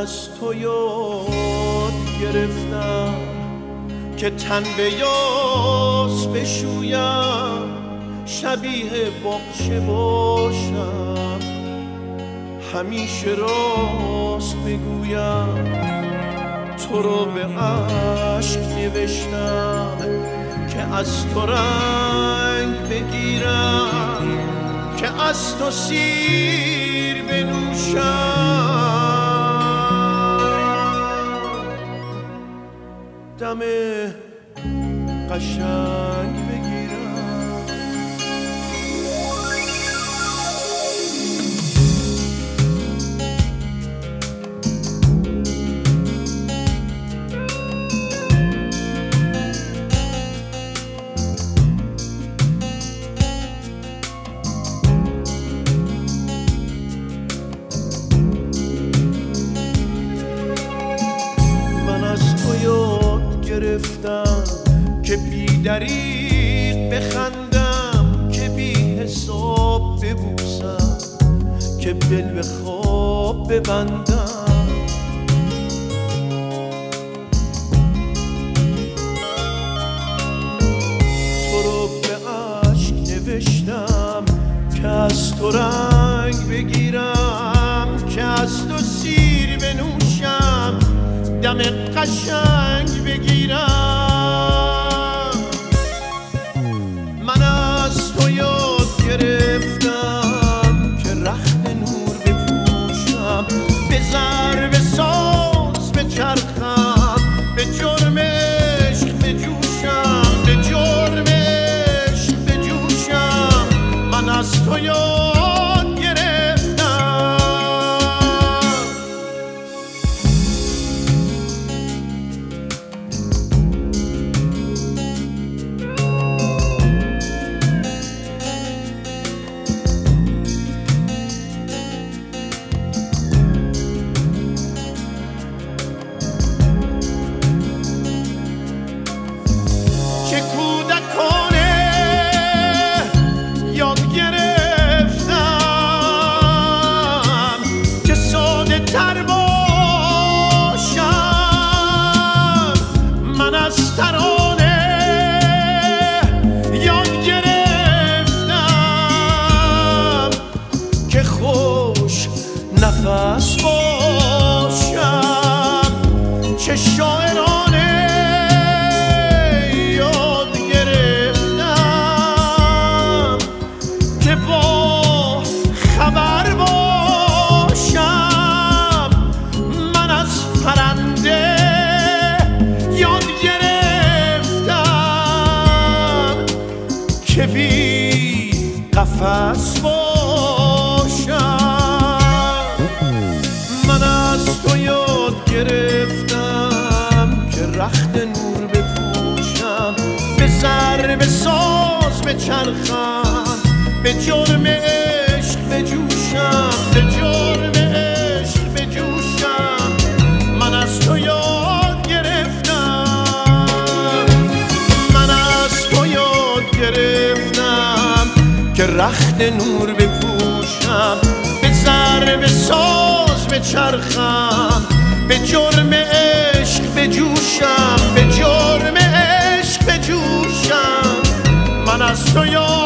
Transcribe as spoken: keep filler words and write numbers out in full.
از تو یاد گرفتم که تن به یاس بشویم، شبیه باغچه باشم، همیشه راست بگویم. تو رو به عشق نوشتم که از تو رنگ بگیرم، که از تو سیر بنوشم، دم قشنگ بگیرم. گرفتم که بی دریغ بخندم، که بی حساب ببوسم، که دل به خواب ببندم. تو رو به عشق نوشتم که از تو رنگ بگیرم، که از تو سیر بنوشم، دم قشنگ بگیرم. من از تو یاد گرفتم که رخت نور بپوشم، به ضرب ساز بچرخم، به جرم عشق بجوشم، به جرم عشق بجوشم. من از تو یاد گرفتم که کودکانه یاد گرفتم که ساده تر باشم. من از ترانه یاد گرفتم که خوش نفس باشم. چه شاعرانه خبر باشم. من از پرنده یاد گرفتم که بی قفس باشم. من از تو یاد گرفتم که رخت نور بپوشم، به ضرب ساز بچرخم، به جرم عشق بجوشم، به جرم عشق بجوشم. من از تو یاد گرفتم، من از تو یاد گرفتم که رخت نور بپوشم، به ضرب ساز بچرخم، به جرم عشق بجوشم، به جرم عشق بجوشم. من از تو یاد